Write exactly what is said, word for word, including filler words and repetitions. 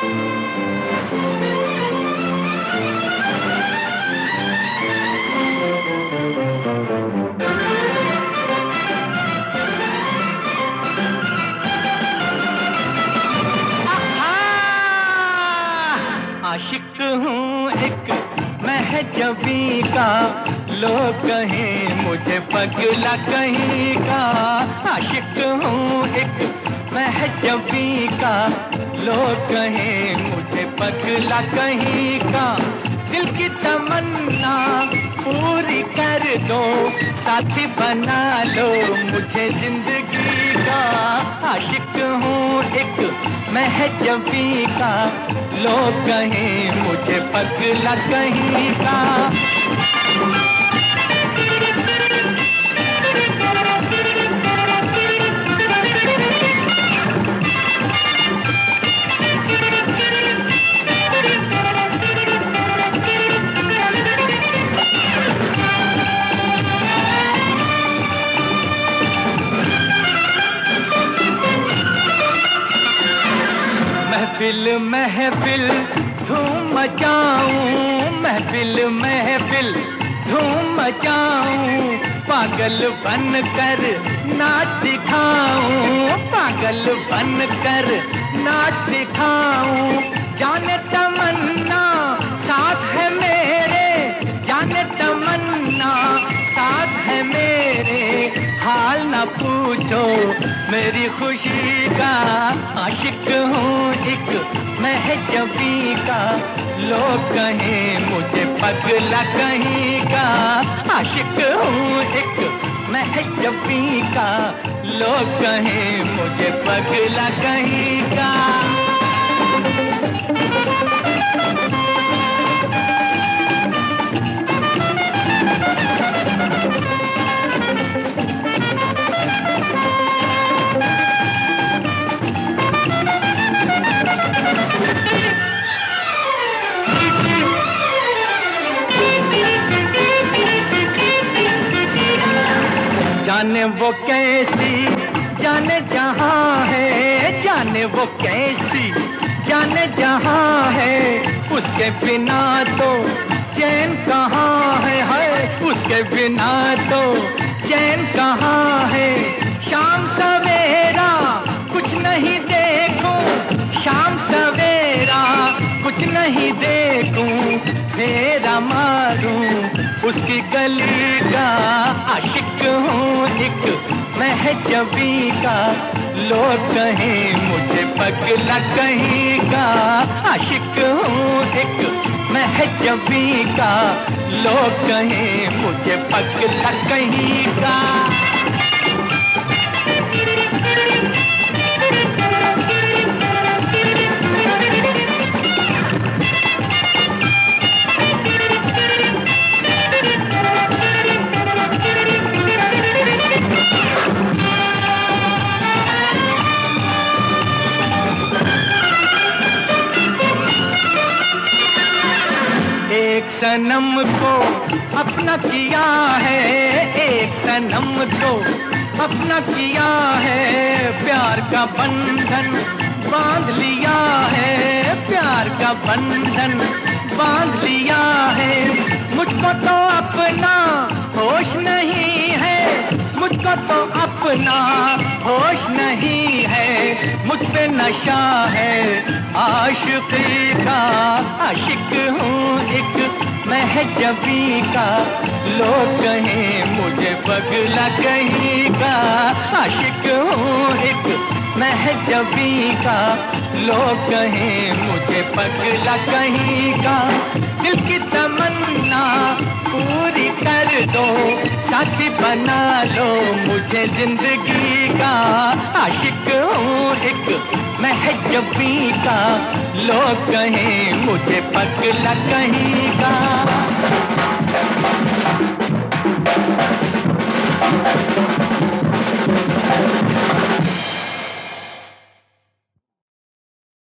आशिक हूँ एक महजबी का, लोग कहें मुझे पगला कहीं का। आशिक हूँ एक महजबी का, लोग कहें मुझे पगला कहीं का। दिल की तमन्ना पूरी कर दो, साथी बना लो मुझे जिंदगी का। आशिक हूँ एक महजबी का, लोग कहें मुझे पगला कहीं का। महफिल महफिल धूम मचाऊं, महफिल महफिल धूम मचाऊं। पागल बन कर नाच दिखाऊं, पागल बन कर नाच दिखाऊं। जाने तमन्ना साथ है मेरे, जाने तमन्ना साथ है मेरे। हाल न पूछो मेरी खुशी का। आशिक हूँ एक महजबी का, लोग कहें मुझे पगला कहीं का। आशिक हूँ एक महजबी का, लोग कहें मुझे पगला कहीं का। जाने वो कैसी जाने जहाँ है, जाने वो कैसी जाने जहाँ है। उसके बिना तो चैन कहाँ है, है उसके बिना तो चैन कहाँ है। शाम सवेरा कुछ नहीं देखूं, शाम सवेरा कुछ नहीं देखूं। फेरा मारूं उसकी गली का। आशिक हूँ एक महजबी का, लोग कहें मुझे पगला कहीं का। आशिक हूँ एक महजबी का, लोग कहें मुझे पगला कहीं का। एक सनम को अपना किया है, एक सनम को अपना किया है। प्यार का बंधन बांध लिया है, प्यार का बंधन बांध लिया है। मुझको तो अपना होश नहीं है, मुझको तो अपना होश नहीं है। मुझ पे नशा है आशिकी का। आशिक हूँ एक महजबी का, लोग कहें मुझे पगला कहीं का। आशिक हूँ एक महजबी का, लोग कहें मुझे पगला कहीं का। दिल की तमन्ना पूरी कर दो, साथी बना लो मुझे जिंदगी का। आशिक हूँ एक महजबी का, लोग कहें मुझे पगला कहीं का।